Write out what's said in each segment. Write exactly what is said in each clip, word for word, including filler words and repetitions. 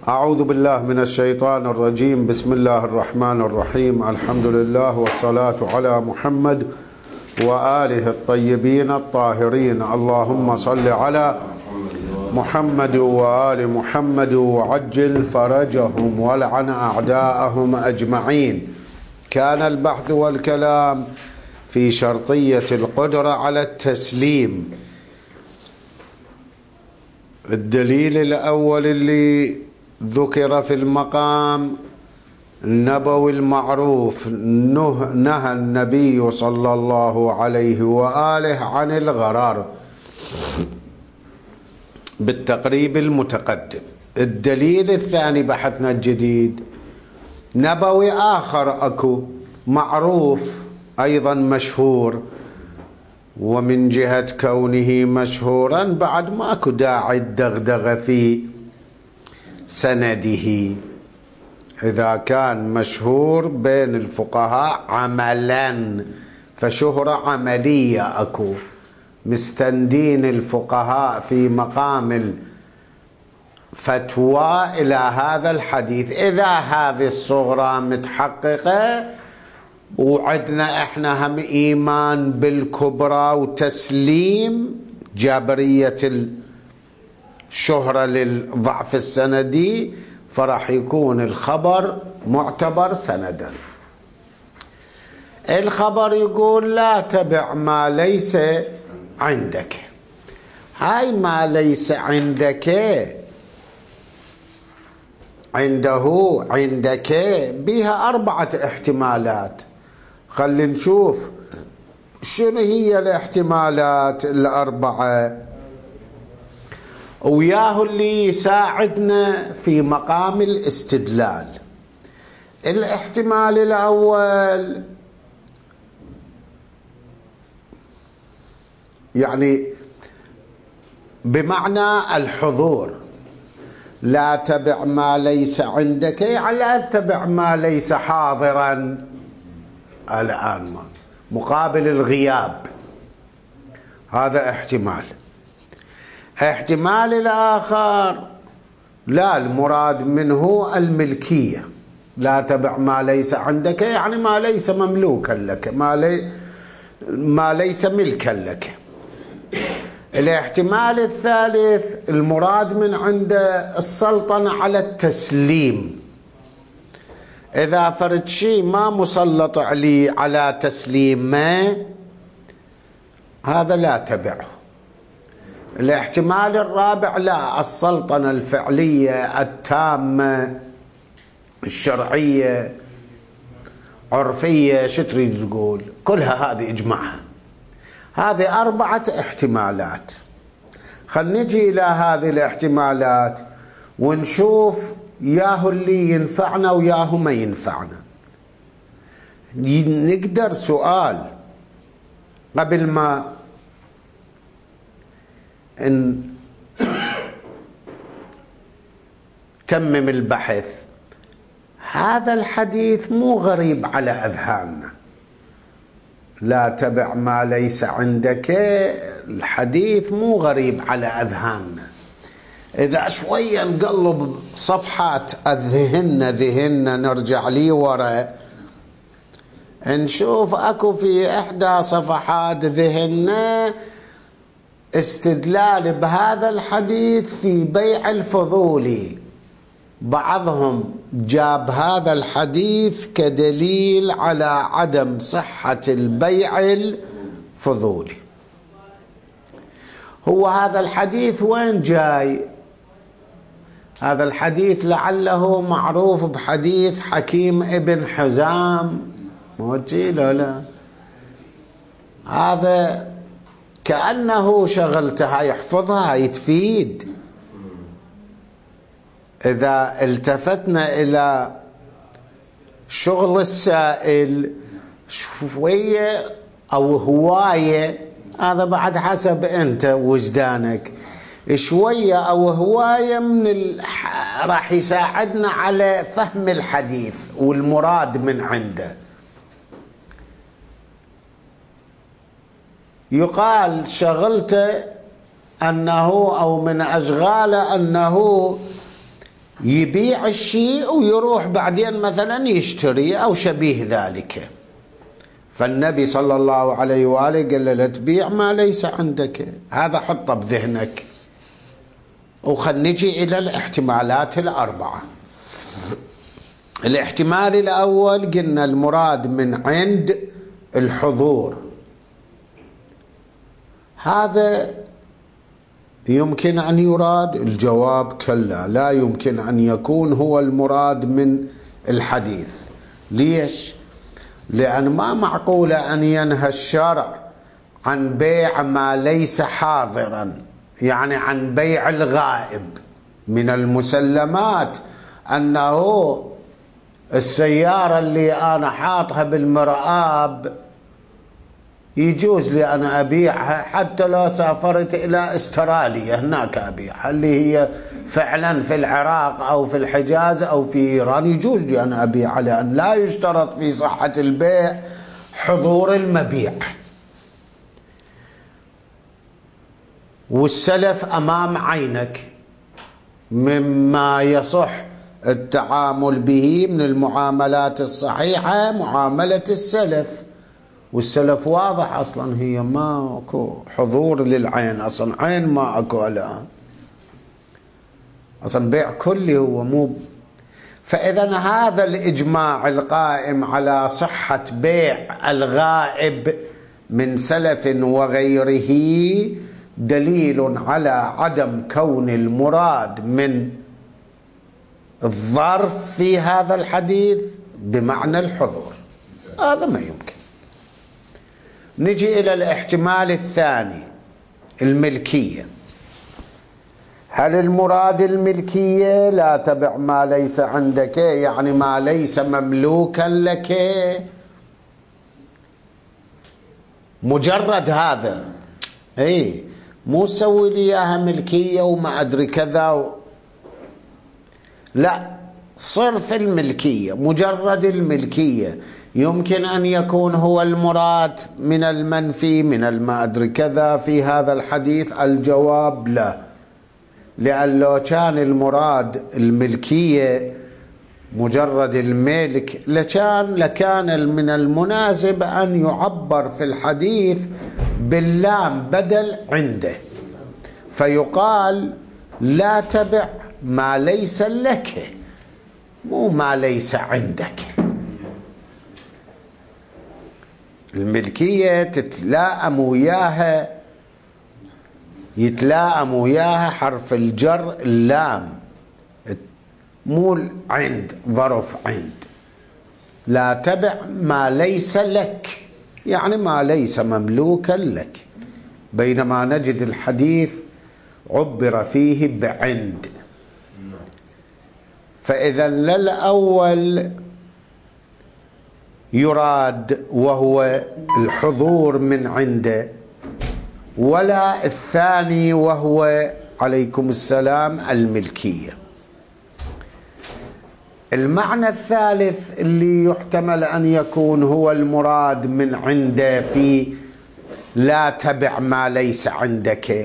أعوذ بالله من الشيطان الرجيم. بسم الله الرحمن الرحيم. الحمد لله والصلاة على محمد وآله الطيبين الطاهرين. اللهم صل على محمد وآل محمد وعجل فرجهم ولعن أعداءهم أجمعين. كان البحث والكلام في شرطية القدرة على التسليم. الدليل الأول اللي ذكر في المقام النبوي المعروف، نهى النبي صلى الله عليه وآله عن الغرر بالتقريب المتقدم. الدليل الثاني بحثنا الجديد نبوي آخر أكو معروف أيضا مشهور، ومن جهة كونه مشهورا بعد ما أكو داعي الدغدغة في سنده. إذا كان مشهور بين الفقهاء عملا فشهرة عملية أكو، مستندين الفقهاء في مقام الفتوى إلى هذا الحديث. إذا هذه الصغرى متحققة وعدنا إحنا هم إيمان بالكبرى وتسليم جابرية الشهرة للضعف السندي، فراح يكون الخبر معتبر سندا. الخبر يقول لا تبع ما ليس عندك. هاي ما ليس عندك عنده عندك بها أربعة احتمالات. خلي نشوف شنو هي الاحتمالات الأربعة وياه اللي يساعدنا في مقام الاستدلال. الاحتمال الأول يعني بمعنى الحضور، لا تبع ما ليس عندك يعني لا تبع ما ليس حاضرا الآن، مقابل الغياب. هذا احتمال. احتمال الآخر لا، المراد منه الملكية. لا تبع ما ليس عندك يعني ما ليس مملوكا لك، ما, لي ما ليس ملكا لك. الاحتمال الثالث المراد من عنده السلطنة على التسليم. إذا فرد شيء ما مسلط عليه على تسليمه هذا لا تبعه. الاحتمال الرابع لا، السلطنة الفعلية التامة الشرعية عرفية، شو تريد تقول؟ كلها هذه اجمعها. هذه أربعة احتمالات. خل نجي إلى هذه الاحتمالات ونشوف ياهو اللي ينفعنا وياهو ما ينفعنا. نقدر سؤال قبل ما ان تمم البحث. هذا الحديث مو غريب على أذهاننا، لا تبع ما ليس عندك. الحديث مو غريب على أذهاننا. إذا شوية نقلب صفحات الذهن ذهننا نرجع لي وراء نشوف أكو في إحدى صفحات ذهننا استدلال بهذا الحديث في بيع الفضولي. بعضهم جاب هذا الحديث كدليل على عدم صحة البيع الفضولي. هو هذا الحديث وين جاي؟ هذا الحديث لعله معروف بحديث حكيم ابن حزام، موجي لا لا، هذا كأنه شغلتها يحفظها يتفيد. إذا التفتنا إلى شغل السائل شوية أو هواية، هذا بعد حسب أنت وجدانك، شوية أو هواية من ال... راح يساعدنا على فهم الحديث والمراد من عنده. يقال شغلته أنه أو من أشغال أنه يبيع الشيء ويروح بعدين مثلا يشتري أو شبيه ذلك. فالنبي صلى الله عليه وآله قال له لا تبيع ما ليس عندك. هذا حطه بذهنك. وخل نجي إلى الاحتمالات الأربعة. الاحتمال الأول قلنا المراد من عند الحضور. هذا يمكن أن يراد؟ الجواب كلا، لا يمكن أن يكون هو المراد من الحديث. ليش؟ لأن ما معقولة أن ينهى الشرع عن بيع ما ليس حاضرا، يعني عن بيع الغائب. من المسلمات أنه السيارة اللي أنا حاطها بالمرآب يجوز لي أنا أبيعها، حتى لو سافرت إلى استراليا هناك أبيعها، اللي هي فعلا في العراق أو في الحجاز أو في إيران يجوز لي أنا أبيعها، لأن لا يشترط في صحة البيع حضور المبيع. والسلف أمام عينك مما يصح التعامل به من المعاملات الصحيحة معاملة السلف. والسلف واضح أصلا هي ما أكو حضور للعين، أصلا عين ما أكو الآن، أصلا بيع كلي هو مو. فإذا هذا الإجماع القائم على صحة بيع الغائب من سلف وغيره دليل على عدم كون المراد من الظرف في هذا الحديث بمعنى الحضور. هذا ما يمكن. نجي إلى الاحتمال الثاني، الملكية. هل المراد الملكية؟ لا تبع ما ليس عندك، يعني ما ليس مملوكا لك، مجرد هذا. اي مو سوي لي اياها ملكية وما ادري كذا و... لا، صرف الملكية، مجرد الملكية. يمكن أن يكون هو المراد من المنفي من الما أدري كذا في هذا الحديث. الجواب لا، لأن لو كان المراد الملكية مجرد الملك لكان لكان من المناسب أن يعبر في الحديث باللام بدل عنده، فيقال لا تبع ما ليس لك، مو ما ليس عندك. الملكية تتلائم وياها، يتلائم وياها حرف الجر اللام، مو عند ظرف عند. لا تبع ما ليس لك، يعني ما ليس مملوكا لك، بينما نجد الحديث عبر فيه بعند. فإذا لا الأول يراد وهو الحضور من عنده، ولا الثاني وهو عليكم السلام الملكية. المعنى الثالث اللي يحتمل أن يكون هو المراد من عنده في لا تبع ما ليس عندك،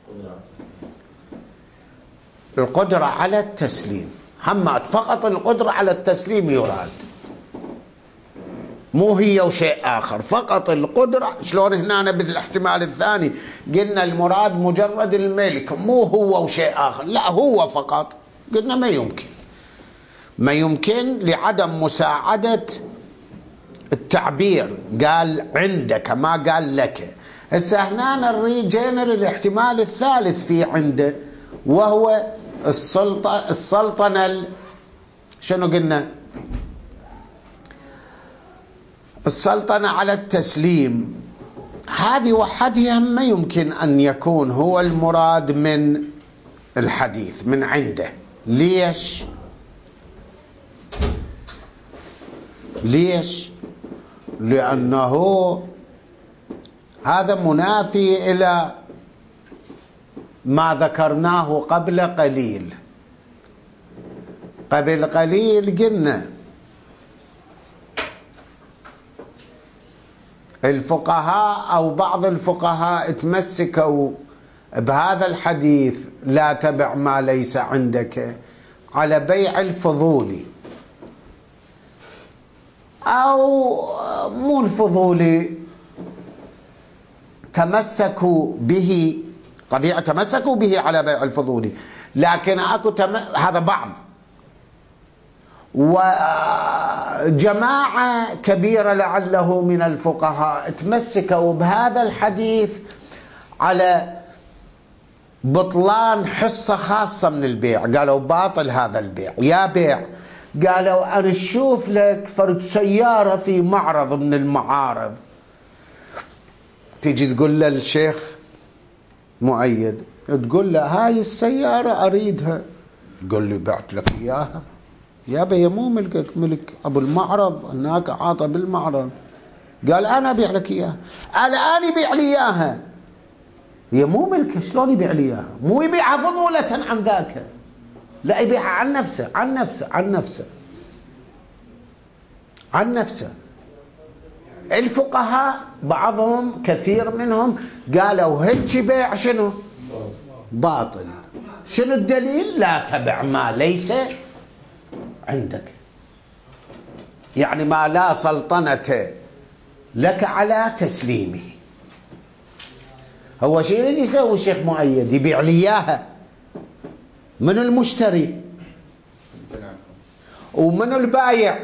القدرة على التسليم. همات فقط القدرة على التسليم يراد، مو هي وشيء آخر، فقط القدرة. شلون هنا بالاحتمال الثاني قلنا المراد مجرد الملك، مو هو وشيء آخر، لا هو فقط. قلنا ما يمكن، ما يمكن لعدم مساعدة التعبير، قال عندك ما قال لك. هسه هنا نريد جينا للاحتمال الثالث في عنده، وهو السلطة السلطنة. شنو قلنا؟ السلطنة على التسليم. هذه وحدها ما يمكن أن يكون هو المراد من الحديث من عنده. ليش؟ ليش؟ لأنه هذا منافي إلى ما ذكرناه قبل قليل. قبل قليل قلنا الفقهاء أو بعض الفقهاء تمسكوا بهذا الحديث لا تبع ما ليس عندك، على بيع الفضولي، أو مو الفضولي، تمسكوا به، قد يتمسكوا به على بيع الفضولي، لكن أكو تم... هذا بعض، وجماعة كبيرة لعله من الفقهاء تمسكوا بهذا الحديث على بطلان حصة خاصة من البيع، قالوا باطل هذا البيع. يا بيع، قالوا أنا أشوف لك فرد سيارة في معرض من المعارض، تيجي تقول له الشيخ مؤيد، تقول له هاي السيارة أريدها، تقول لي بعت لك إياها يا بي، مو ملكك، ملك أبو المعرض، هناك عاطى بالمعرض. قال أنا أبيع لك إياها، الآن يبيع لي إياها، هي مو ملكه، شلون يبيع لي إياها؟ مو يبيعها فضولة عن ذاك، لا يبيعها عن نفسه عن نفسه عن نفسه عن نفسه. الفقهاء بعضهم كثير منهم قالوا هيك بيع شنو؟ باطل. شنو الدليل؟ لا تبع ما ليس عندك، يعني ما لا سلطنة لك على تسليمه. هو شيء يريد يسوي الشيخ مؤيد، يبيع لي اياها، من المشتري ومن البايع،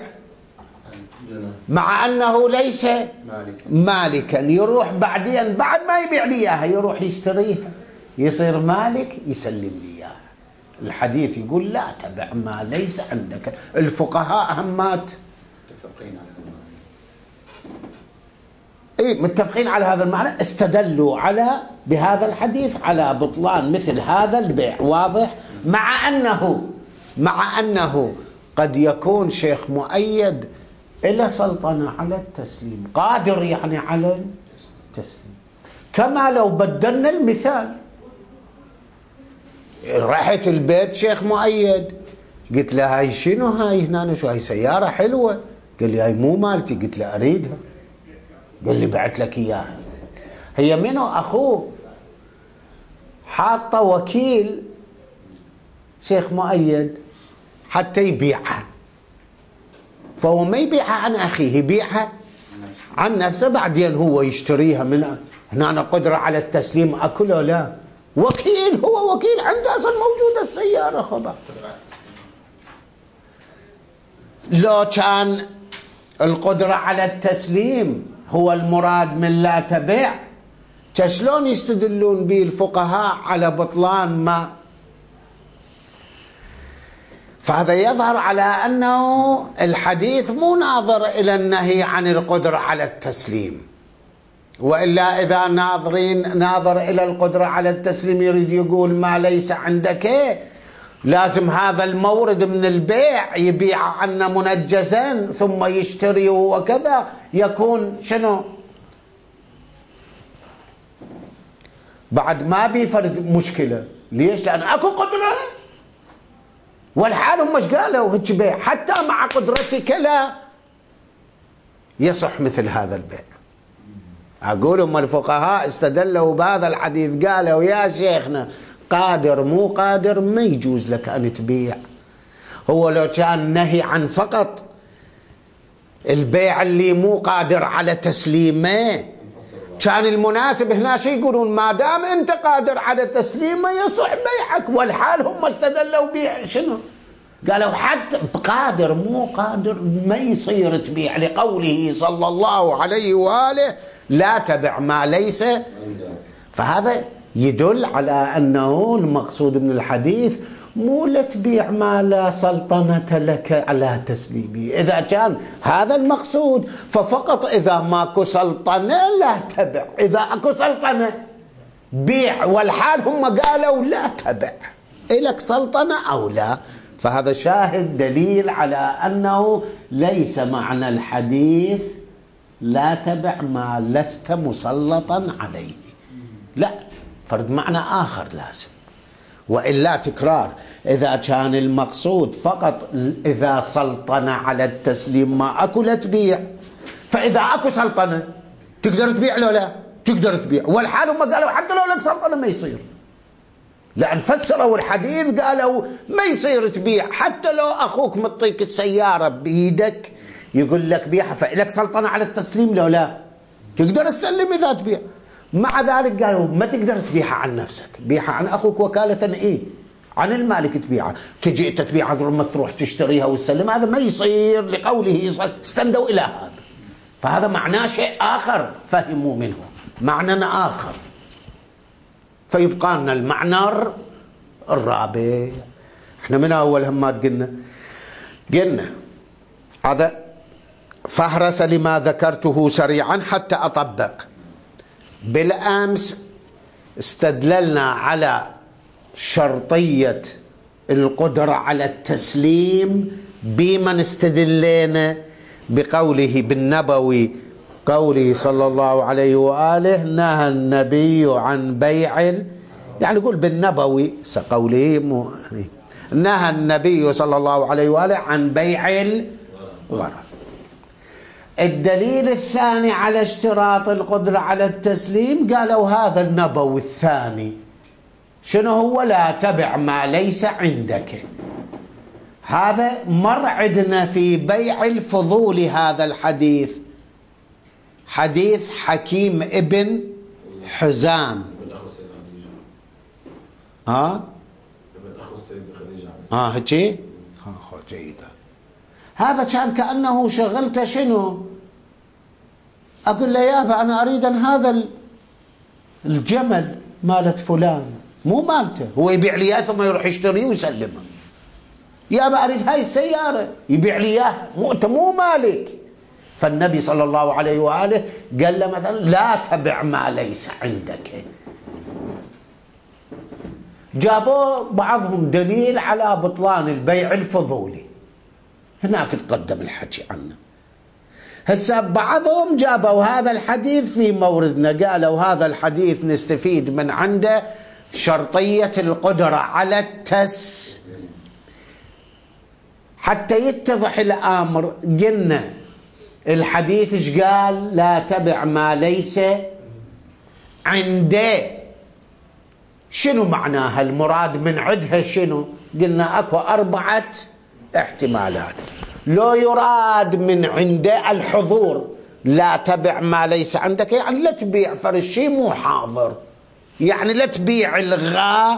مع أنه ليس مالكا، يروح بعدين بعد ما يبيع لي إياها يروح يشتريها، يصير مالك، يسلم لي إياها. الحديث يقول لا تبع ما ليس عندك. الفقهاء همات متفقين على هذا المعنى، إيه متفقين على هذا المعنى، استدلوا على بهذا الحديث على بطلان مثل هذا البيع، واضح. مع أنه مع أنه قد يكون شيخ مؤيد إلا سلطنة على التسليم، قادر يعني على التسليم. كما لو بدلنا المثال، رحت البيت شيخ مؤيد، قلت له هاي شنو هاي هنا، شو هاي سيارة حلوة، قال لي هاي مو مالتي، قلت له أريدها، قال لي بعت لك إياها. هي منو؟ أخوه حاطة وكيل شيخ مؤيد حتى يبيعها، فهو ما يبيعها عن أخيه، يبيعها عن نفسه، بعدين هو يشتريها من هنا. أنا قدرة على التسليم أكله؟ لا، وكيل، هو وكيل عنده أصلا موجودة السيارة خبر. لو كان القدرة على التسليم هو المراد من لا تبيع، شلون يستدلون به الفقهاء على بطلان ما؟ فهذا يظهر على أنه الحديث مو ناظر إلى النهي عن القدرة على التسليم، وإلا إذا ناظرين ناظر إلى القدرة على التسليم يريد يقول ما ليس عندك لازم هذا المورد من البيع يبيع عنا منجزا ثم يشتري وكذا، يكون شنو؟ بعد ما بيفرد مشكلة. ليش؟ لأن أكو قدرة، والحال هم ايش قالوا؟ هيك بيع حتى مع قدرتك لا يصح مثل هذا البيع. أقول هم الفقهاء استدلوا بهذا الحديث، قالوا يا شيخنا قادر مو قادر ما يجوز لك أن تبيع. هو لو كان نهي عن فقط البيع اللي مو قادر على تسليمه، كان المناسب هنا شيء يقولون ما دام أنت قادر على تسليمه يصح بيعك، والحال هم استدلوا بيع شنو؟ قالوا حتى قادر مو قادر ما يصير تبيع، لقوله صلى الله عليه وآله لا تبع ما ليس. فهذا يدل على أنه المقصود من الحديث مو لتبيع ما لا سلطنة لك على تسليمه. إذا كان هذا المقصود ففقط إذا ماكو سلطنة لا تبع، إذا أكو سلطنة بيع، والحال هم قالوا لا تبع، إلك سلطنة أو لا. فهذا شاهد دليل على أنه ليس معنى الحديث لا تبع ما لست مسلطا عليه، لا، فرد معنى آخر لازم. وإلا تكرار، إذا كان المقصود فقط إذا سلطنة على التسليم ما أكو لا تبيع، فإذا أكو سلطنة تقدر تبيع لو لا تقدر تبيع، والحال هم قالوا حتى لو لك سلطنة ما يصير. لأن فسروا الحديث قالوا ما يصير تبيع، حتى لو أخوك مطيك السيارة بيدك يقول لك بيعها، فإلك سلطنة على التسليم لو لا تقدر تسلم إذا تبيع. مع ذلك قالوا ما تقدر تبيعها عن نفسك، بيعها عن أخوك وكالة إيه؟ عن المالك تبيعها. تجي أنت تبيعها ثم تروح تشتريها وتسلم، هذا ما يصير لقوله استندوا إلى هذا. فهذا معناه شيء آخر فهموا منه، معنى آخر. فيبقى لنا المعنى الرابع. احنا من أول همات قلنا قلنا هذا فهرس لما ذكرته سريعا حتى أطبق. بالأمس استدللنا على شرطية القدرة على التسليم بمن استدلينا بقوله بالنبوي، قوله صلى الله عليه وآله نهى النبي عن بيع، يعني يقول بالنبوي قوله م... نهى النبي صلى الله عليه وآله عن بيع الغرض. الدليل الثاني على اشتراط القدرة على التسليم قالوا هذا النبوي الثاني شنو هو؟ لا تبع ما ليس عندك. هذا مر عندنا في بيع الفضول هذا الحديث، حديث حكيم ابن حزام. اه اه هيك اه جيدا. هذا كان كأنه شغلته شنو؟ أقول له يابا أنا أريد أن هذا الجمل مالت فلان، مو مالته، هو يبيع لي إياه ثم يروح يشتريه ويسلمه. يابا أريد هاي السيارة، يبيع لي إياها، مو أنت مو مالك. فالنبي صلى الله عليه وآله قال له مثلا لا تبع ما ليس عندك. جابوا بعضهم دليل على بطلان البيع الفضولي، هناك تقدم الحكي عنه. هسه بعضهم جابوا هذا الحديث في موردنا، قالوا هذا الحديث نستفيد من عنده شرطية القدرة على التس حتى يتضح الأمر. قلنا الحديث ايش قال؟ لا تبع ما ليس عنده. شنو معناها؟ المراد من عندها شنو؟ قلنا اكو أربعة احتمالات. لو يراد من عنده الحضور، لا تبع ما ليس عندك، يعني لا تبيع فرشي مو حاضر، يعني لا تبيع الغائب.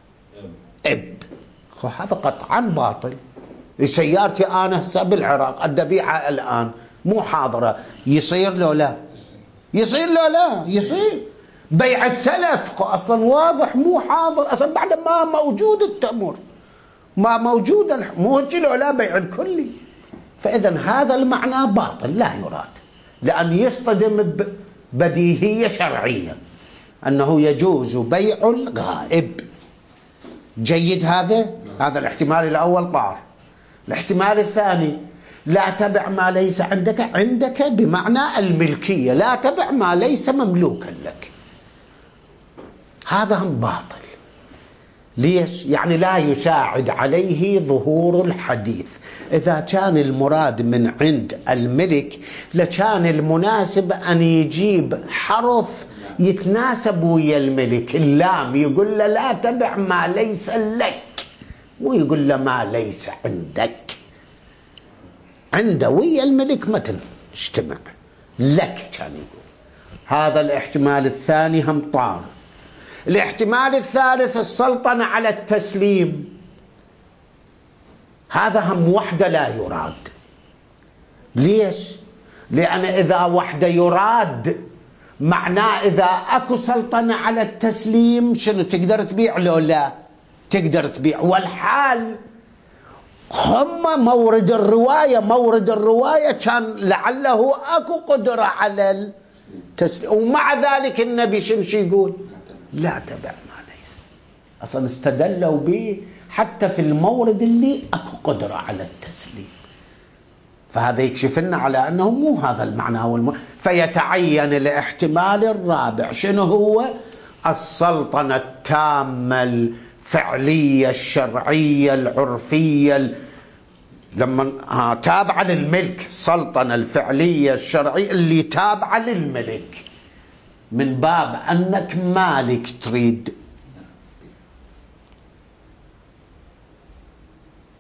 هذا قطعا باطل. سيارتي انا هسه بالعراق ادي ابيعها الان مو حاضره، يصير لو لا؟ يصير لو لا؟ يصير. بيع السلف اصلا واضح مو حاضر، اصلا بعد ما موجود التمر، ما موجود، مو هيك لو لا بيع الكلي. فاذا هذا المعنى باطل لا يراد، لان يصطدم ببديهيه شرعيه انه يجوز بيع الغائب. جيد. هذا هذا الاحتمال الاول طار. الاحتمال الثاني لا تبع ما ليس عندك، عندك بمعنى الملكيه، لا تبع ما ليس مملوكا لك. هذا هم باطل. ليش؟ يعني لا يساعد عليه ظهور الحديث. إذا كان المراد من عند الملك لكان المناسب أن يجيب حرف يتناسب ويا الملك. اللام يقول له لا تبع ما ليس لك، ويقول له ما ليس عندك. عنده ويا الملك ما تجتمع، لك كان يقول. هذا الاحتمال الثاني هم طار. الاحتمال الثالث السلطنة على التسليم، هذا هم وحده لا يراد. ليش؟ لأن إذا وحده يراد معناه إذا أكو سلطنة على التسليم شنو؟ تقدر تبيع لو لا؟ تقدر تبيع. والحال هم مورد الرواية، مورد الرواية كان لعله أكو قدرة على التسليم، ومع ذلك النبي شنو يقول؟ لا تبع ما ليس. أصلا استدلوا به حتى في المورد اللي أكو قدرة على التسليم. فهذا يكشف لنا على أنه مو هذا المعنى هو الم... فيتعين الاحتمال الرابع شنو هو؟ السلطنة التامة الفعلية الشرعية العرفية، لما ها تابعة للملك، السلطنة الفعلية الشرعية اللي تابعة للملك، من باب أنك مالك تريد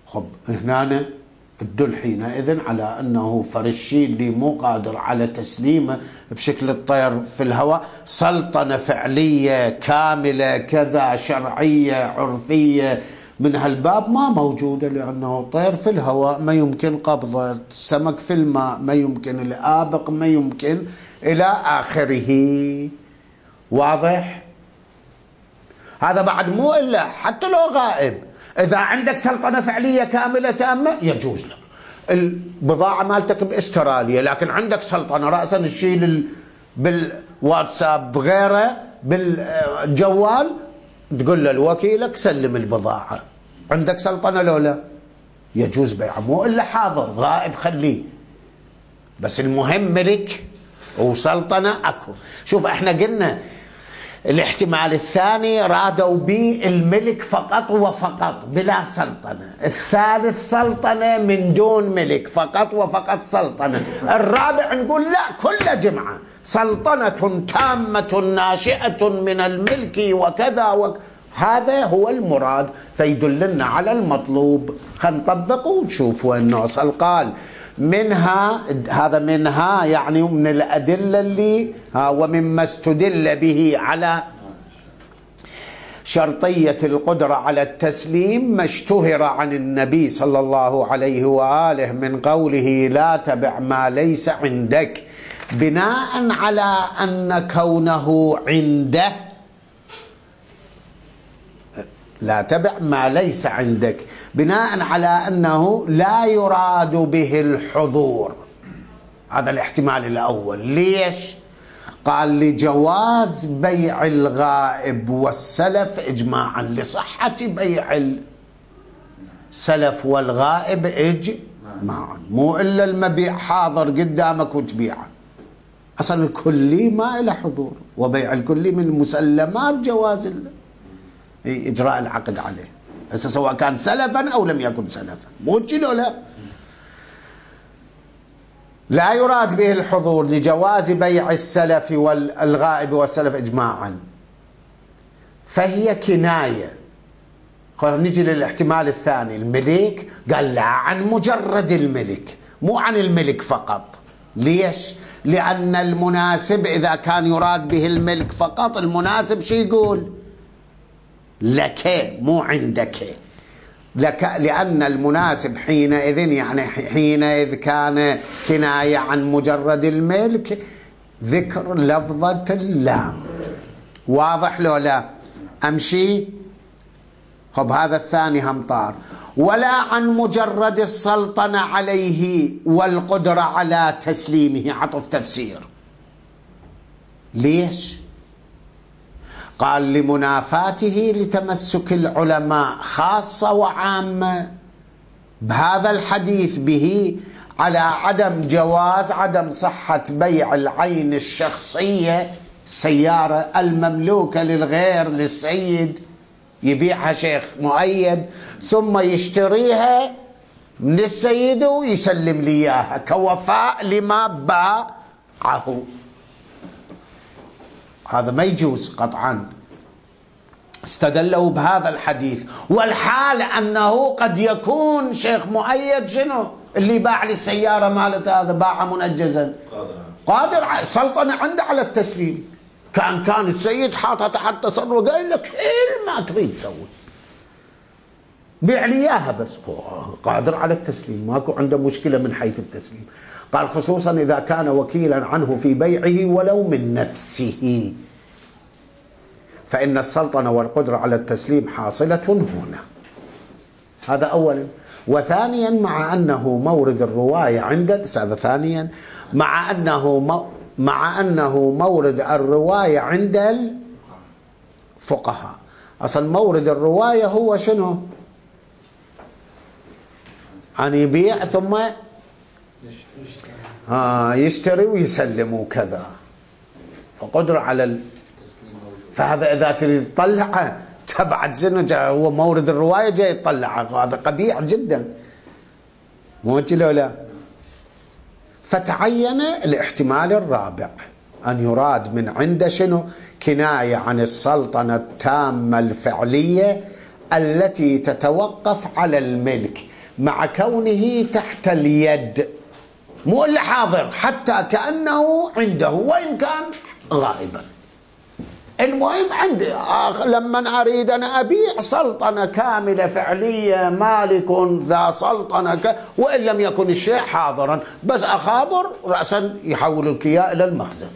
خب هنا تدل حينئذ على أنه فرشيلي مو قادر على تسليمه بشكل الطير في الهواء، سلطنة فعلية كاملة كذا شرعية عرفية من هالباب ما موجودة، لأنه طير في الهواء ما يمكن قبضه، سمك في الماء ما يمكن، الآبق ما يمكن، إلى آخره. واضح؟ هذا بعد مو إلا حتى لو غائب، إذا عندك سلطنة فعلية كاملة تامة يجوز لك. البضاعة مالتك باستراليا لكن عندك سلطنة رأسا تشيل بالواتساب غيره بالجوال، تقول له لوكيلك سلم البضاعة، عندك سلطنة لو لا؟ يجوز بيعه، مو إلا حاضر، غائب خليه، بس المهم ملك وسلطنة أكو. شوف احنا قلنا الاحتمال الثاني رادوا به الملك فقط وفقط بلا سلطنة، الثالث سلطنة من دون ملك فقط وفقط سلطنة، الرابع نقول لا كل جمعة سلطنة تامة ناشئة من الملك وكذا وك... هذا هو المراد، فيدلنا على المطلوب. خلينا نطبقه ونشوف وين نوصل. قال منها، هذا منها يعني من الأدلة اللي ها ومما استدل به على شرطية القدرة على التسليم ما اشتهر عن النبي صلى الله عليه وآله من قوله لا تبع ما ليس عندك، بناء على أن كونه عنده، لا تبع ما ليس عندك، بناء على أنه لا يراد به الحضور. هذا الاحتمال الأول. ليش؟ قال لجواز بيع الغائب والسلف إجماعا، لصحة بيع السلف والغائب إجماعا، مو إلا المبيع حاضر قدامك وتبيعه. أصلا الكلي ما له حضور، وبيع الكلي من المسلمات جواز الله إجراء العقد عليه، هسه سواء كان سلفا أو لم يكن سلفا، مو كذا لا. لا يراد به الحضور لجواز بيع السلف والغائب والسلف إجماعا، فهي كناية. نجي للاحتمال الثاني، الملك قال لا عن مجرد الملك، مو عن الملك فقط. ليش؟ لأن المناسب إذا كان يراد به الملك فقط، المناسب شو يقول؟ لك مو عندك، لك، لأن المناسب حينئذ يعني حينئذ كان كناية عن مجرد الملك ذكر لفظة اللام. واضح لو لا؟ أمشي. خب هذا الثاني هم طار. ولا عن مجرد السلطنة عليه والقدرة على تسليمه، عطف تفسير. ليش؟ قال لمنافاته لتمسك العلماء خاصة وعامة بهذا الحديث به على عدم جواز، عدم صحة بيع العين الشخصية، السيارة المملوكة للغير، للسيد يبيعها شيخ مؤيد ثم يشتريها من السيد ويسلم لي اياها كوفاء لما باعه، هذا ما يجوز قطعا. استدلوا بهذا الحديث، والحال أنه قد يكون شيخ مؤيد شنو اللي باع لي السيارة مالته، هذا باعها منجزا، قادر على سلطنة عنده على التسليم، كان كان السيد حاطها تحت تصرف قال لك كل ما تريد سوي بيع لي اياها، بس قادر على التسليم، ماكو عنده مشكلة من حيث التسليم. قال خصوصا إذا كان وكيلا عنه في بيعه ولو من نفسه، فإن السلطنة والقدرة على التسليم حاصلة هنا. هذا أولا. وثانيا مع أنه مورد الرواية عند هذا ثانيا مع أنه مع أنه مورد الرواية عند الفقهاء. أصل مورد الرواية هو شنو؟ أن يبيع ثم آه يشتري ويسلم وكذا، فقدرة على ال... فهذا إذا تريد تطلعه تبعد شنو هو مورد الرواية جاي يطلعه، هذا قبيح جدا، مو كذا لا؟ فتعين الاحتمال الرابع أن يراد من عنده شنو؟ كناية عن السلطنة التامة الفعلية التي تتوقف على الملك، مع كونه تحت اليد، مو إلا حاضر، حتى كأنه عنده وإن كان غائبا. المهم عندي لما أريد أنا أبيع سلطنة كاملة فعلية، مالك ذا سلطنة ك... وإن لم يكن الشيء حاضرا، بس أخابر رأسا يحول الكياء إلى المخزن.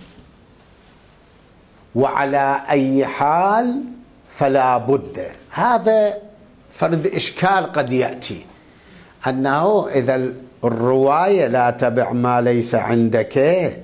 وعلى أي حال فلا بد، هذا فرد إشكال قد يأتي، أنه إذا الرواية لا تبع ما ليس عندك،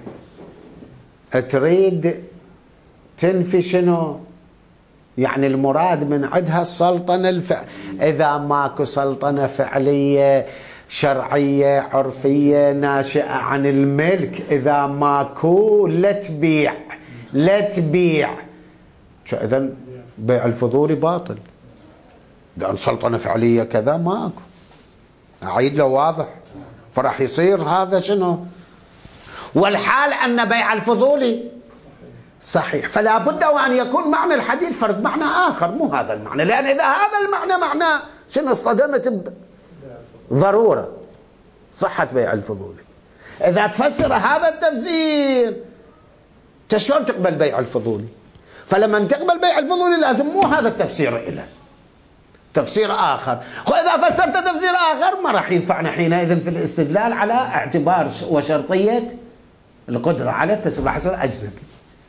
تريد تنفي شنو؟ يعني المراد من عندها السلطنة الفع... إذا ماكو سلطنة فعلية شرعية عرفية ناشئة عن الملك، إذا ماكو لا تبيع لا تبيع، إذن بيع الفضولي باطل، لأن سلطنة فعلية كذا ماكو. أعيد له واضح، فراح يصير هذا شنو؟ والحال أن بيع الفضولي صحيح، فلا بد وأن يكون معنى الحديث فرد معنى آخر، مو هذا المعنى، لأن إذا هذا المعنى معناه شنو اصطدمت بضرورة صحة بيع الفضولي. إذا تفسر هذا التفسير شلون تقبل بيع الفضولي؟ فلما تقبل بيع الفضولي لازم مو هذا التفسير إله، تفسير آخر. وإذا فسرت تفسير آخر ما راح ينفعنا حينئذ في الاستدلال على اعتبار وشرطية القدرة على التسبيح حسن أجنبي.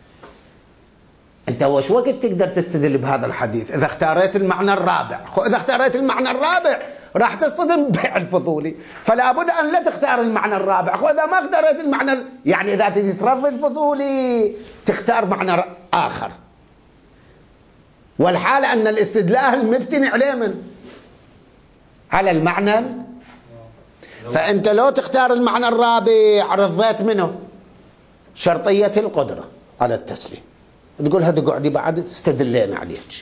أنت وش وقت تقدر تستدل بهذا الحديث؟ إذا اختاريت المعنى الرابع، إذا اختاريت المعنى الرابع راح تصطدم ببيع الفضولي، فلا بد أن لا تختار المعنى الرابع. وإذا ما اختاريت المعنى، يعني إذا تجي ترفض الفضولي تختار معنى آخر، والحال أن الاستدلال مبتني عليه من على المعنى. فأنت لو تختار المعنى الرابع رضيت منه شرطية القدرة على التسليم، تقول هذا قعدي بعد استدلينا عليك.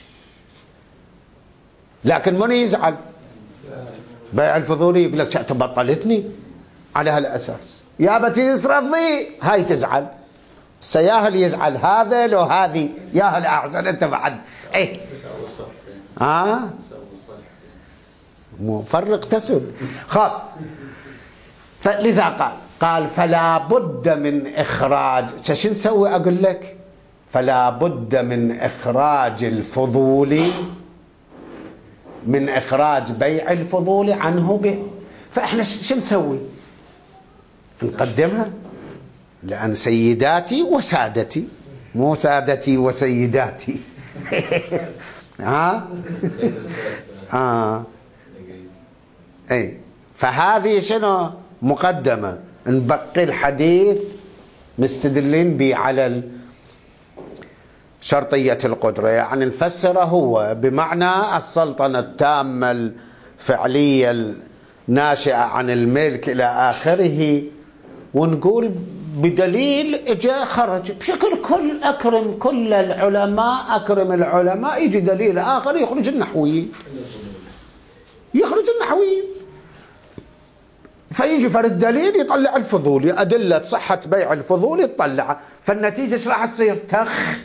لكن من يزعل؟ بيع الفضولي يقول لك تبطلتني على هالأساس، يا بتي ترضي هاي تزعل، سياهل يزعل هذا لو هذه ياهل أحسن أنت بعد إيه آه مفرق تسد خاف. فلذا قال قال فلا بد من إخراج، شو نسوي أقول لك؟ فلا بد من إخراج الفضولي، من إخراج بيع الفضولي عنه به. فإحنا شو نسوي؟ نقدمها، لأن سيداتي وسادتي، مو سادتي وسيداتي ها آه. أي فهذه شنو مقدمة، نبقي الحديث مستدلين به على شرطية القدرة، يعني نفسره هو بمعنى السلطنة التامة الفعلية الناشئة عن الملك إلى آخره، ونقول بدليل اجا خرج بشكل كل أكرم كل العلماء، أكرم العلماء، يجي دليل آخر يخرج النحويين، يخرج النحويين، فيجي فرد دليل يطلع الفضولي، أدلة صحة بيع الفضولي تطلعها، فالنتيجة ايش راح تصير؟ تخ،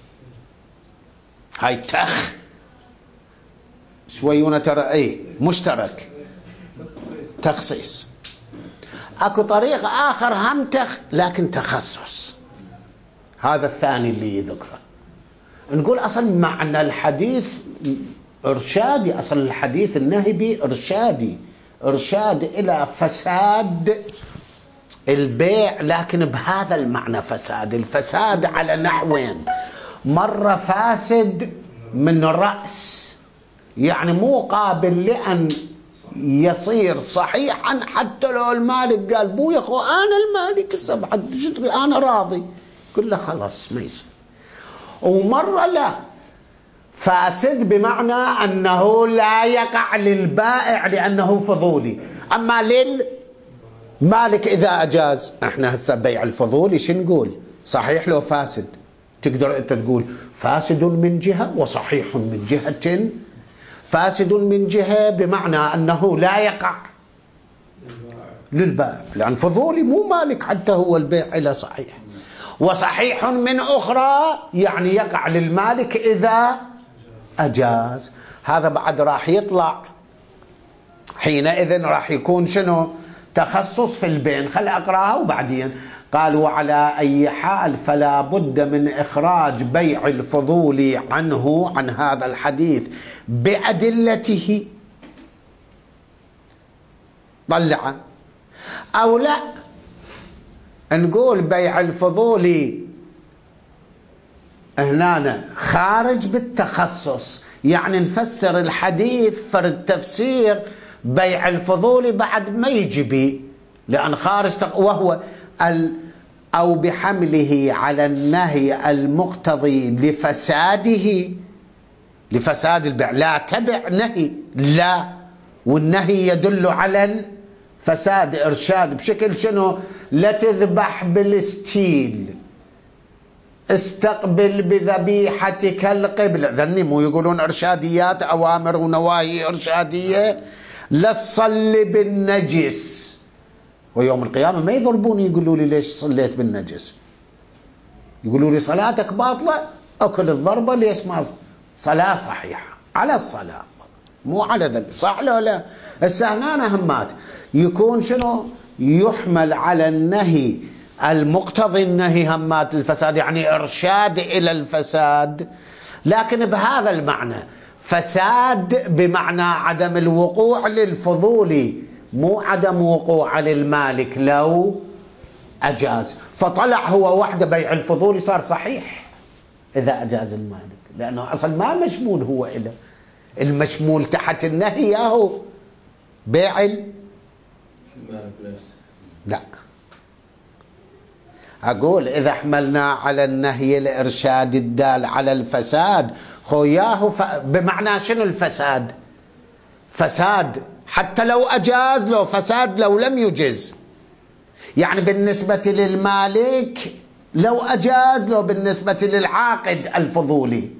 هاي تخ شويونه ترى ايه مشترك، تخصيص. اكو طريق اخر هم تخ لكن تخصص، هذا الثاني اللي يذكره. نقول اصلا معنى الحديث ارشادي، اصل الحديث النهبي ارشادي، ارشاد الى فساد البيع، لكن بهذا المعنى فساد، الفساد على نحوين، مرة فاسد من رأس، يعني مو قابل لأن يصير صحيحا حتى لو المالك قال بو يا أخو أنا المالك السبعة أنا راضي، كله خلاص ما يصير. ومرة لا، فاسد بمعنى أنه لا يقع للبائع لأنه فضولي، أما للمالك إذا أجاز. احنا هسه بيع الفضولي شو نقول؟ صحيح لو فاسد، تقدر أنت تقول فاسد من جهة وصحيح من جهة. فاسد من جهة بمعنى أنه لا يقع للبائع لأن فضولي مو مالك حتى هو البيع إلى صحيح، وصحيح من أخرى يعني يقع للمالك إذا أجاز. هذا بعد راح يطلع حينئذ راح يكون شنو؟ تخصص في البين. خل أقرأها وبعدين. قال وعلى أي حال فلا بد من إخراج بيع الفضول عنه، عن هذا الحديث، بأدلته. طلع أو لا نقول بيع الفضول هنا خارج بالتخصص، يعني نفسر الحديث فرد تفسير بيع الفضول بعد ما يجي، لأن خارج وهو ال أو بحمله على النهي المقتضي لفساده، لفساد البيع. لا تبع نهي، لا، والنهي يدل على الفساد إرشاد بشكل شنو؟ لا تذبح بالستيل، استقبل بذبيحتك القبلة. ذني مو يقولون إرشاديات، أوامر ونواهي إرشادية. لا تصلي بالنجس، ويوم القيامة ما يضربوني يقولوا لي ليش صليت بالنجس، يقولوا لي صلاتك باطلة. أكل الضربة ليش ما صلاة صحيحة؟ على الصلاة مو على ذلك، صح لا لا؟ السهنان همات يكون شنو؟ يحمل على النهي المقتضي النهي همات الفساد، يعني إرشاد إلى الفساد، لكن بهذا المعنى، فساد بمعنى عدم الوقوع للفضول، مو عدم وقوع للمالك لو أجاز. فطلع هو وحده بيع الفضول صار صحيح إذا أجاز المالك، لأنه أصلا ما مشمول هو إله. المشمول تحت النهي هو بيع المالك نفسه. لا، أقول إذا حملنا على النهي الإرشاد الدال على الفساد، خوياه ف... بمعنى شنو الفساد؟ فساد حتى لو أجاز، لو فساد لو لم يجز. يعني بالنسبة للمالك لو أجاز، لو بالنسبة للعاقد الفضولي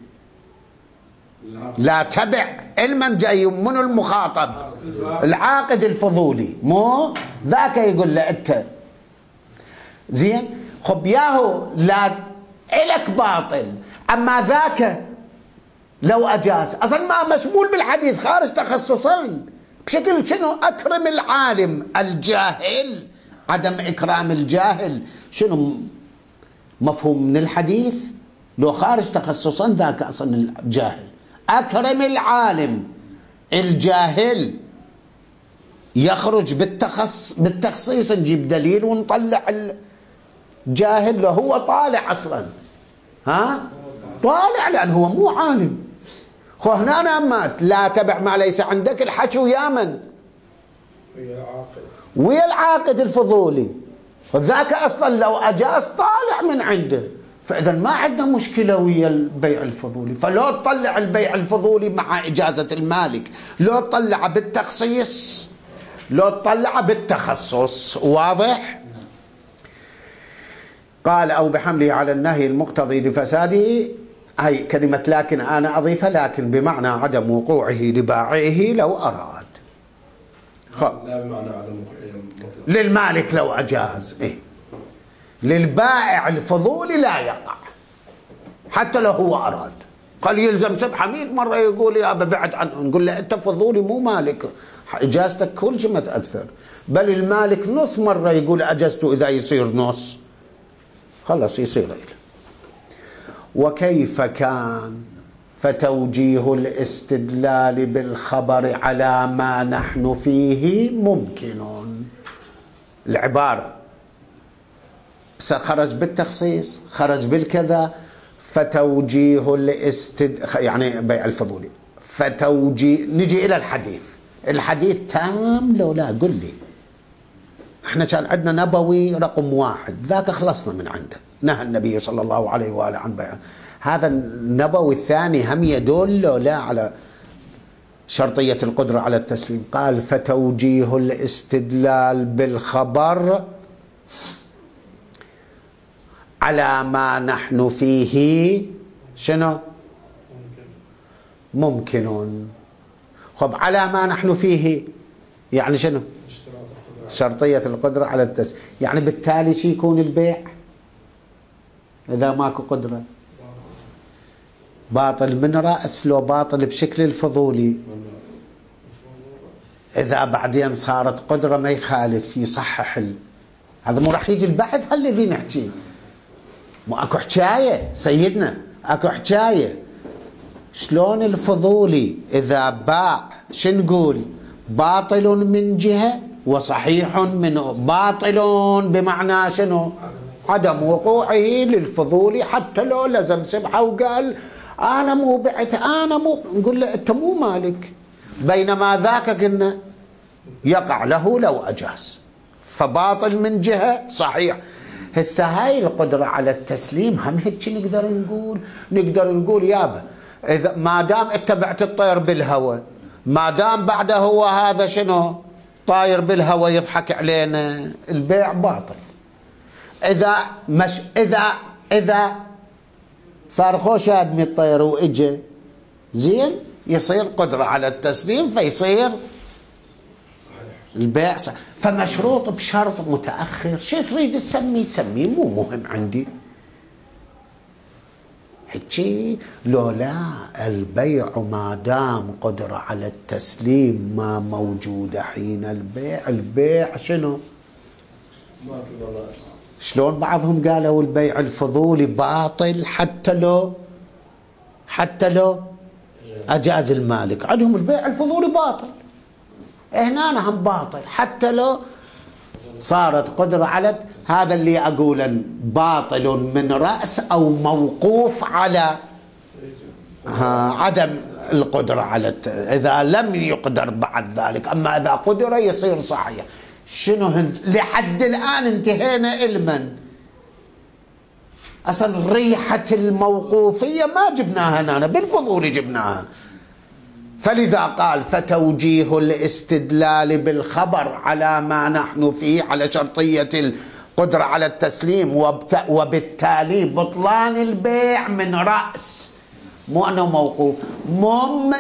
لا تبع. المن جاي منو المخاطب؟ العاقد الفضولي، مو ذاك يقول له أنت زين خب ياهو لا إلك باطل، أما ذاك لو أجاز أصلا ما مشمول بالحديث، خارج تخصصا بشكل شنو؟ أكرم العالم الجاهل. عدم إكرام الجاهل شنو مفهوم من الحديث؟ لو خارج تخصصا ذاك أصلا الجاهل. أكرم العالم الجاهل يخرج بالتخص بالتخصيص، نجيب دليل ونطلع الجاهل. لو هو طالع أصلا، ها طالع، لأن هو مو عالم. خو هنا أنا مات لا تبع ما ليس عندك، الحكي ويا من؟ ويا العاقد، ويا العاقد الفضولي. وذاك أصلا لو أجاز طالع من عنده، فإذا ما عندنا مشكلة ويا البيع الفضولي. فلو تطلع البيع الفضولي مع إجازة المالك، لو تطلع بالتخصيص، لو تطلع بالتخصص. واضح؟ قال أو بحمله على النهي المقتضي لفساده، هي كلمة لكن أنا أضيفها، لكن بمعنى عدم وقوعه لبائعه لو أراد. لا بمعنى عدم وقوعه للمالك لو أجاز. إيه؟ للبائع الفضولي لا يقع حتى لو هو أراد. قال يلزم سبحة مئة مرة يقول يا أبا بعد عنه، نقول له أنت فضولي مو مالك، إجازتك كل شيء ما تأثر. بل المالك نص مرة يقول أجازته إذا يصير نص خلص يصير إله. وكيف كان فتوجيه الاستدلال بالخبر على ما نحن فيه ممكن. العبارة خرج بالتخصيص، خرج بالكذا، فتوجيه الاستد يعني بيع الفضولي، فتوجيه. نجي إلى الحديث، الحديث تام لو لا؟ قل لي. احنا كان عندنا نبوي رقم واحد، ذاك خلصنا من عنده، نهى النبي صلى الله عليه وآله عن بيع. هذا النبوي الثاني هم يدل لو لا على شرطية القدرة على التسليم. قال فتوجيه الاستدلال بالخبر على ما نحن فيه شنو؟ ممكن. خب على ما نحن فيه يعني شنو؟ شرطية القدرة على التسليم. يعني بالتالي شي يكون البيع إذا ماكو قدرة باطل من رأس، لو باطل بشكل الفضولي إذا بعدين صارت قدرة ما يخالف يصحح ال... هذا مو راح يجي البحث هالذي نحكيه. مو اكو حكاية سيدنا، اكو حكاية شلون الفضولي إذا باع شو نقول؟ باطل من جهة وصحيح من باطل بمعنى شنو؟ عدم وقوعه للفضولي، حتى لو لزم سبحة وقال أنا مو بعت أنا مو، نقول له أنت مو مالك، بينما ذاك قلنا يقع له لو أجاز، فباطل من جهة صحيح. هسه هاي القدرة على التسليم هم هيك نقدر نقول، نقدر نقول يابا إذا ما دام اتبعت الطير بالهوى، ما دام بعده هو هذا شنو طاير بالهوى يضحك علينا، البيع باطل. إذا مش إذا إذا صار خوش آدمي الطير وإجا زين يصير قدرة على التسليم فيصير البيع صح. فمشروط بشرط متأخر، شو تريد تسميه سميه مو مهم عندي. هيجي لو لا البيع ما دام قدرة على التسليم ما موجودة حين البيع، البيع شنو؟ شلون بعضهم قالوا البيع الفضولي باطل حتى لو حتى لو أجاز المالك، عندهم البيع الفضولي باطل، هنا أنا هم باطل حتى لو صارت قدرة على هذا اللي أقوله باطل من رأس أو موقوف على عدم القدرة على الت... إذا لم يقدر بعد ذلك، أما إذا قدر يصير صحيح. شنو هن... لحد الآن انتهينا إلمن أصلا ريحة الموقوفية ما جبناها هنا، بالفضول جبناها. فلذا قال فتوجيه الاستدلال بالخبر على ما نحن فيه على شرطية القدرة على التسليم وبت... وبالتالي بطلان البيع من رأس، مو أنه موقوف، مم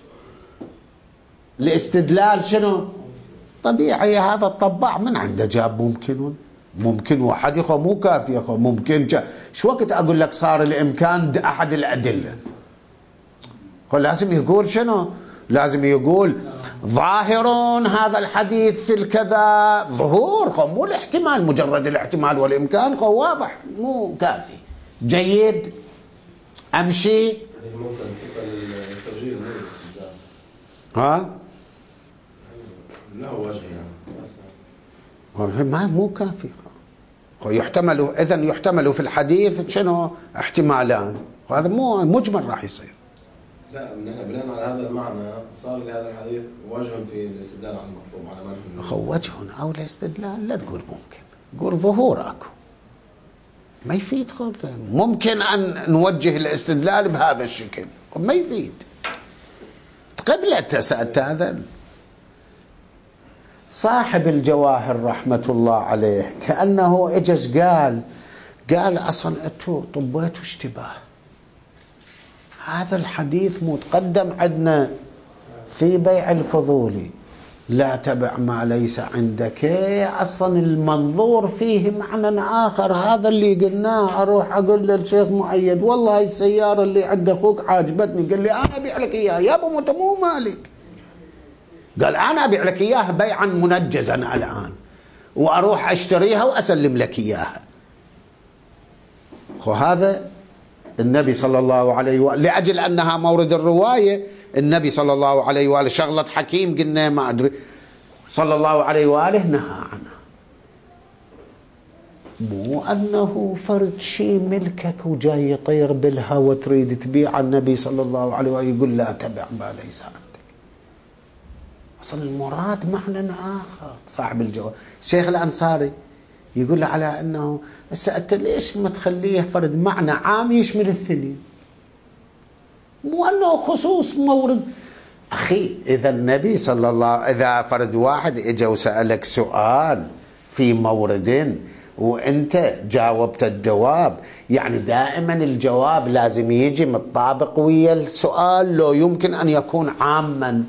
الاستدلال شنو طبيعي. هذا الطباع من عنده جاب ممكن ممكن واحد يخو مو كافي يخو ممكن جا. شو وقت أقول لك صار الإمكان أحد الأدلة، لازم يقول شنو؟ لازم يقول ظاهر هذا الحديث في الكذا، ظهور خو مو الاحتمال، مجرد الاحتمال والإمكان خو واضح مو كافي. جيد أمشي ها لا وجه يعني ما مو كافي. يحتمل إذن يحتمل في الحديث شنو احتمالان، وهذا مو مجمل راح يصير. لا من هنا بناء على هذا المعنى صار لهذا الحديث وجه في الاستدلال على المطلوب على من هو وجه او الاستدلال. لا تقول ممكن، قول ظهور اكو ما يفيد خالص. ممكن ان نوجه الاستدلال بهذا الشكل ما يفيد. قبل سألت هذا صاحب الجواهر رحمة الله عليه كأنه اجش قال قال اصلا انتو طبيتوا اشتباه، هذا الحديث متقدم عندنا في بيع الفضولي، لا تبع ما ليس عندك، اصلا المنظور فيه معنى اخر. هذا اللي قلناه اروح اقول للشيخ مؤيد والله هاي السياره اللي عند اخوك عاجبتني، قال لي انا ابيع لك اياها. يا ابو انت مو مالك، قال انا ابيع لك اياها بيعا منجزا الان واروح اشتريها واسلم لك اياها. وهذا النبي صلى الله عليه وآله لأجل أنها مورد الرواية، النبي صلى الله عليه وآله شغلة حكيم قلنا ما أدري صلى الله عليه وآله نهى عنها، مو أنه فرد شيء ملكك وجاي يطير بالهوى تريد تبيع. النبي صلى الله عليه وآله يقول لا تبع ما ليس عندك. أصلا المراد معنى آخر. صاحب الجواب الشيخ الأنصاري يقول له على أنه هسه أنت ليش ما تخليه فرد معنى عام يشمل الثنين، مو أنه خصوص مورد. أخي إذا النبي صلى الله إذا فرد واحد إجا وسألك سؤال في مورد وأنت جاوبت الجواب، يعني دائما الجواب لازم يجي متطابق ويا السؤال، لو يمكن أن يكون عاما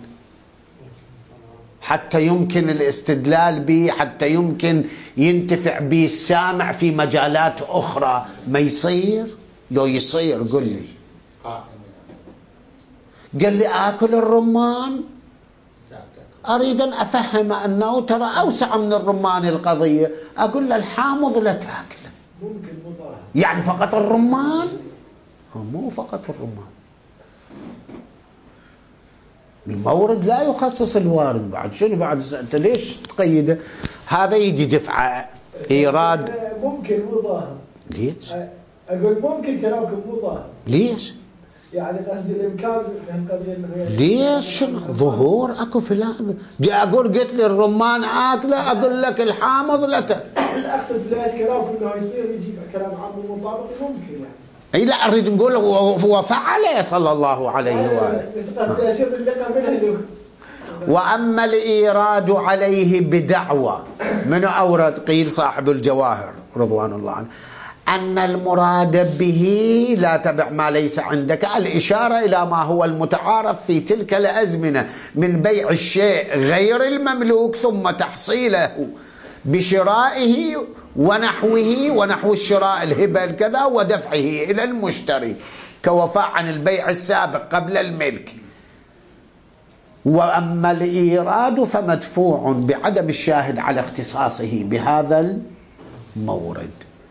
حتى يمكن الاستدلال به، حتى يمكن ينتفع به السامع في مجالات أخرى. ما يصير؟ لو يصير قل لي. قال لي آكل الرمان؟ أريد أن أفهم أنه ترى أوسع من الرمان القضية، أقول له الحامض لا تأكله. ممكن مضاهر يعني فقط الرمان؟ مو فقط الرمان، المورد لا يخصص الوارد. بعد شنو بعد أنت ليش تقيده؟ هذا يجي دفعة إيراد. ممكن مضاهر. ليش؟ أقول ممكن كلامكم مضاهر. ليش؟ يعني قصدي الإمكان بهالقضية. ليش؟ شنو ظهور اكو في هذا؟ جاء اقول قلت لي الرمان اكله، اقول لك الحامض لا تاكل. اقصد بداية كلامكم انه يصير يجيب كلام عام ومطابق ممكن يعني. اي لا اريد نقول هو فعل صلى الله عليه واله. واما الايراد عليه بدعوى، من اورد؟ قيل صاحب الجواهر رضوان الله عنه أن المراد به لا تبع ما ليس عندك، الإشارة إلى ما هو المتعارف في تلك الأزمنة من بيع الشيء غير المملوك ثم تحصيله بشرائه ونحوه، ونحو الشراء الهبة الكذا ودفعه إلى المشتري كوفاء عن البيع السابق قبل الملك. وأما الإيراد فمدفوع بعدم الشاهد على اختصاصه بهذا المورد،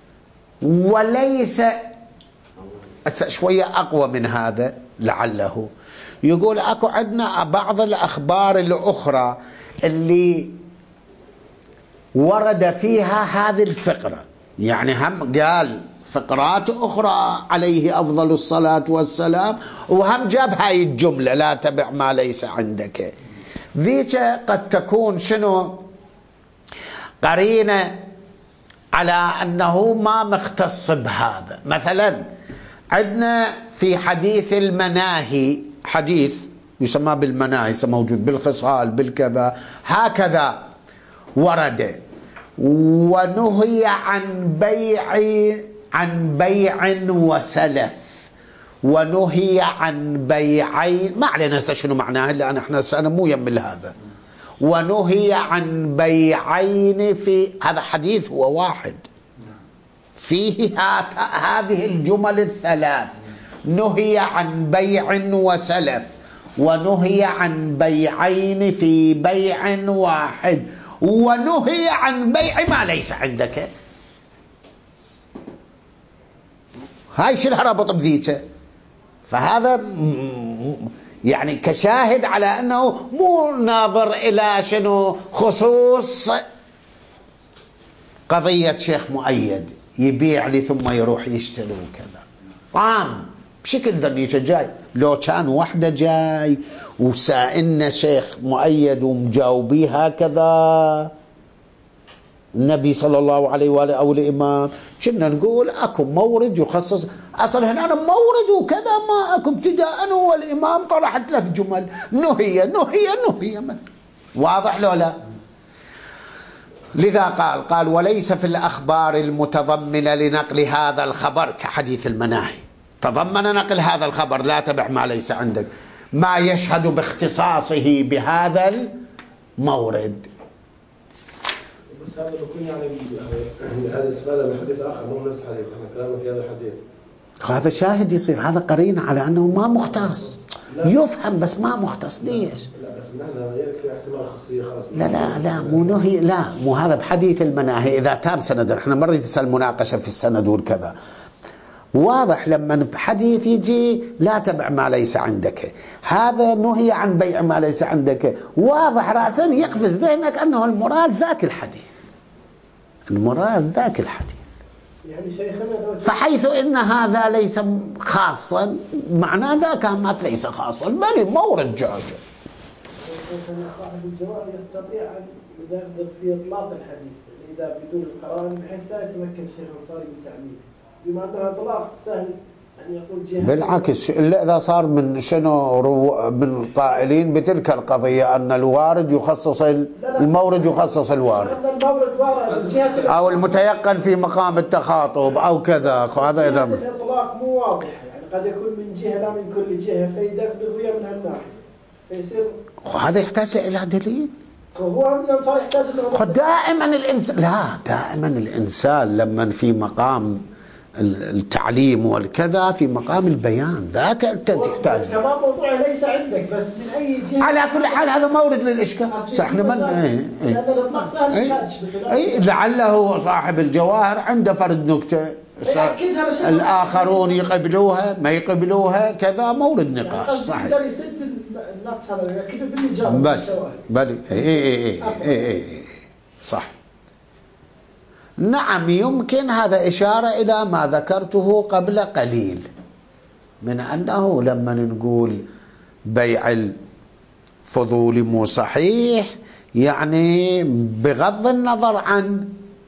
وليس شوية أقوى من هذا لعله. يقول أكو عندنا بعض الأخبار الأخرى اللي ورد فيها هذه الفقرة، يعني هم قال فقرات أخرى عليه أفضل الصلاة والسلام، وهم جاب هاي الجملة لا تبع ما ليس عندك. ذيك قد تكون شنو؟ قرينة على أنه ما مختص بهذا. مثلا عندنا في حديث المناهي، حديث يسمى بالمناهي، موجود بالخصال بالكذا هكذا ورد، ونهي عن بيع عن بيع وسلف، ونهي عن بيعين، ما علينا هسه شنو معناه لأن احنا أنا مو يمل هذا. ونهي عن بيعين، في هذا حديث هو واحد فيه هذه الجمل الثلاث: نهي عن بيع وسلف، ونهي عن بيعين في بيع واحد، ونهي عن بيع ما ليس عندك. هاي شلها رابط بذيك؟ فهذا يعني كشاهد على أنه مو ناظر إلى شنو خصوص قضية شيخ مؤيد يبيع لي ثم يروح يشتري وكذا، عام بشكل ذنيك جاي. لو كان وحده جاي وسائلنا شيخ مؤيد ومجاوبيه هكذا النبي صلى الله عليه وآله أو الإمام، كنا نقول أكو مورد يخصص. أصلا هنا أنا مورد وكذا ما أكو ابتداء، أنا والإمام طرح ثلاث جمل: نهي نهي نهي مثلا. واضح لو لا؟ لذا قال قال وليس في الأخبار المتضمنة لنقل هذا الخبر كحديث المناهي، تضمن نقل هذا الخبر لا تبع ما ليس عندك ما يشهد باختصاصه بهذا المورد. بس هذا بيكون يعني هذا استفادة من حديث آخر مو نفس حديث احنا كلامنا في هذا الحديث. هذا شاهد يصير، هذا قرينة على أنه ما مختص، يفهم بس ما مختص. ليش؟ لا بس نحن يكفي احتمال خصوصية خلاص. لا لا لا مو نهي، لا مو هذا بحديث المناهي إذا تام سند. احنا مرة تسأل مناقشة في السند والكذا، واضح لما بحديث يجي لا تبع ما ليس عندك، هذا نهي عن بيع ما ليس عندك، واضح رأسا يقفز ذهنك أنه المراد ذاك الحديث، المراد ذاك الحديث. يعني شيخنا فحيث إن هذا ليس خاصا معناه ذاك ما ليس خاصا بل مورد جاء. شيخنا صاحب الجواب يستطيع أن يدقق في إطلاق الحديث إذا بدون القرائن بحيث لا يتمكن الشيخ الأنصاري بالتعميم، بما أنه إطلاق سهل أن يقول جهة. بالعكس إلا إذا صار من شنو من قائلين بتلك القضية أن الوارد يخصص المورد يخصص الوارد، أن المورد وارد جهة أو المتيقن في مقام التخاطب أو كذا. هذا إذا الإطلاق مو واضح، يعني قد يكون من جهة لا من كل جهة، فيدقق فيها من هالناحية فيصير هذا يحتاج إلى دليل. هو الإنسان يحتاج إلى دائما الإنسان لا دائما الإنسان لما في مقام التعليم والكذا في مقام البيان، ذاك أنت تحتاج. كمان موضوع ليس عندك بس من أي جهة. على كل حال هذا مورد للإشكال. احنا من لأن الإطلاق سهل الكاتش. أي لعله صاحب الجواهر عنده فرد نكتة، الآخرون يقبلوها ما يقبلوها، كذا مورد نقاش. صحيح. يقدر يسد النقص هذا يكتب بالإجابة. بل بل إيه إيه إيه إيه صح. نعم يمكن هذا إشارة إلى ما ذكرته قبل قليل من أنه لما نقول بيع الفضول مو صحيح يعني بغض النظر عن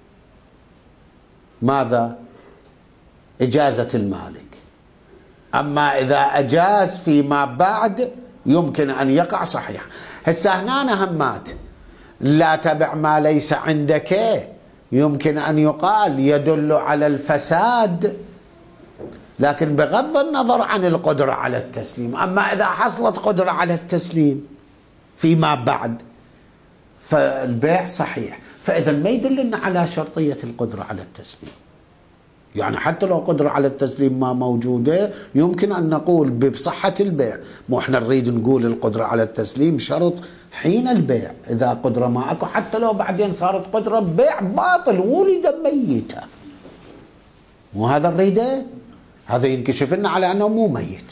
ماذا؟ إجازة المالك. أما إذا أجاز فيما بعد يمكن أن يقع صحيح. هسه هنا همات لا تبع ما ليس عندك يمكن أن يقال يدل على الفساد لكن بغض النظر عن القدرة على التسليم. أما إذا حصلت قدرة على التسليم فيما بعد فالبيع صحيح. فإذا ما يدلنا على شرطية القدرة على التسليم. يعني حتى لو قدرة على التسليم ما موجودة يمكن أن نقول بصحة البيع. مو احنا نريد نقول القدرة على التسليم شرط حين البيع. إذا قدرة ما أكو حتى لو بعدين صارت قدرة بيع باطل ولد ميتا. مو هذا نريده؟ هذا ينكشف لنا على أنه مو ميت.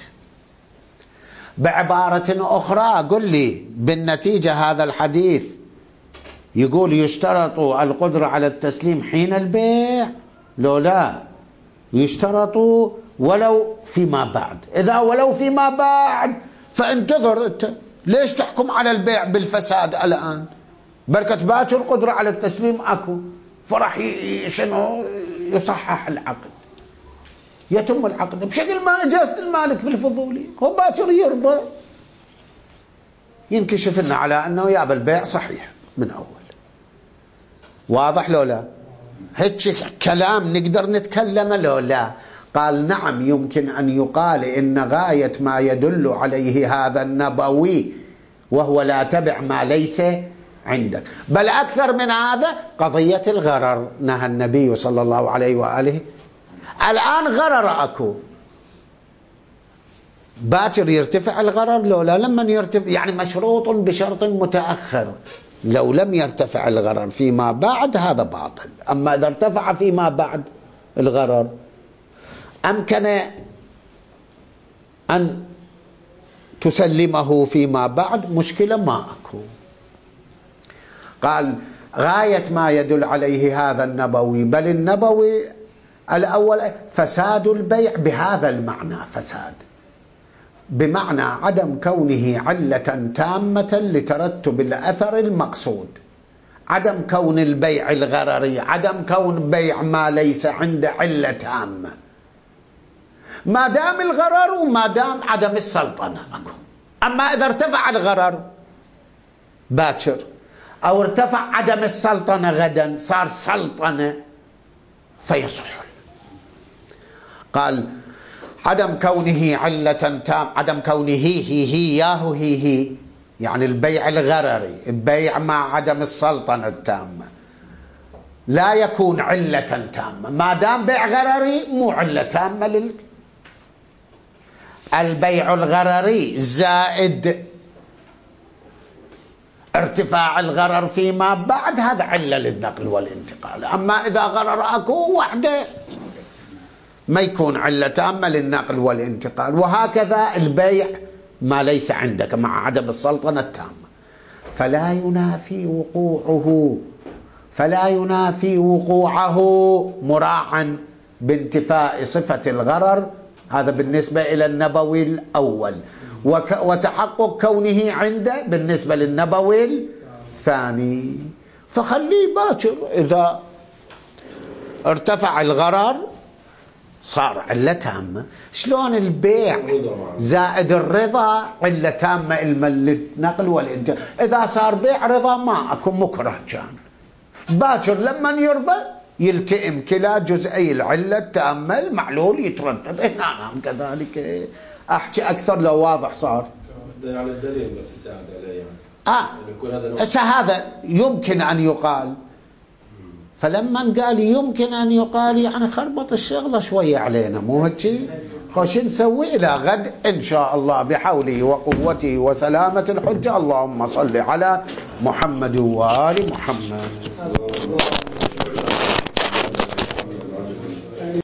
بعبارة أخرى قل لي بالنتيجة هذا الحديث يقول يشترط القدرة على التسليم حين البيع لو لا يشترط ولو فيما بعد. إذا ولو فيما بعد فانتظر أنت ليش تحكم على البيع بالفساد الآن؟ بركة باكر القدرة على التسليم أكو فرح شنو يصحح العقد يتم العقد بشكل ما إجازة المالك في الفضولي هو باكر يرضى. ينكشف لنا على أنه يابا البيع صحيح من أول. واضح لو لا؟ هيك كلام نقدر نتكلم لو لا؟ قال نعم يمكن أن يقال إن غاية ما يدل عليه هذا النبوي وهو لا تبع ما ليس عندك. بل أكثر من هذا قضية الغرر نهى النبي صلى الله عليه وآله. الآن غرر أكو باكر يرتفع الغرر لو لا؟ لما يرتفع يعني مشروط بشرط متأخر. لو لم يرتفع الغرر فيما بعد هذا باطل. أما إذا ارتفع فيما بعد الغرر أمكن أن تسلمه فيما بعد مشكلة ما أكو. قال غاية ما يدل عليه هذا النبوي بل النبوي الأول فساد البيع بهذا المعنى فساد بمعنى عدم كونه علة تامة لترتب الأثر المقصود. عدم كون البيع الغرري عدم كون بيع ما ليس عنده علة تامة ما دام الغرر وما دام عدم السلطنة أكو. أما إذا ارتفع الغرر باكر أو ارتفع عدم السلطنة غدا صار سلطنة فيصح. قال عدم كونه علة تام عدم كونه هي هي ياهو هي هي يعني البيع الغرري البيع مع عدم السلطنة التامة لا يكون علة تامة. ما دام بيع غرري مو علة تامة لل البيع الغرري زائد ارتفاع الغرر فيما بعد هذا علة للنقل والانتقال. أما إذا غرر أكو وحده ما يكون علة تامة للنقل والانتقال. وهكذا البيع ما ليس عندك مع عدم السلطنة التامة فلا ينافي وقوعه فلا ينافي وقوعه مراعا بانتفاء صفة الغرر. هذا بالنسبة إلى النبوي الأول. وتحقق كونه عنده بالنسبة للنبوي الثاني. فخليه باكر إذا ارتفع الغرر صار علة تامة. شلون البيع زائد الرضا علة تامة للنقل والانتقال. إذا صار بيع رضا ما أكون مكره كان باكر لما يرضى يلتئم كلا جزئي العلة التامة المعلول يترتب. هنا نعم كذلك أحكي أكثر لو واضح صار على الدليل بس يساعد عليه يعني. آه هذا هذا يمكن أن يقال فلما قال يمكن أن يقال يعني خربط الشغلة شوية علينا، مو هيك؟ خوش نسوي إلى غد إن شاء الله بحوله وقوته وسلامة الحجة. اللهم صل على محمد وآل محمد.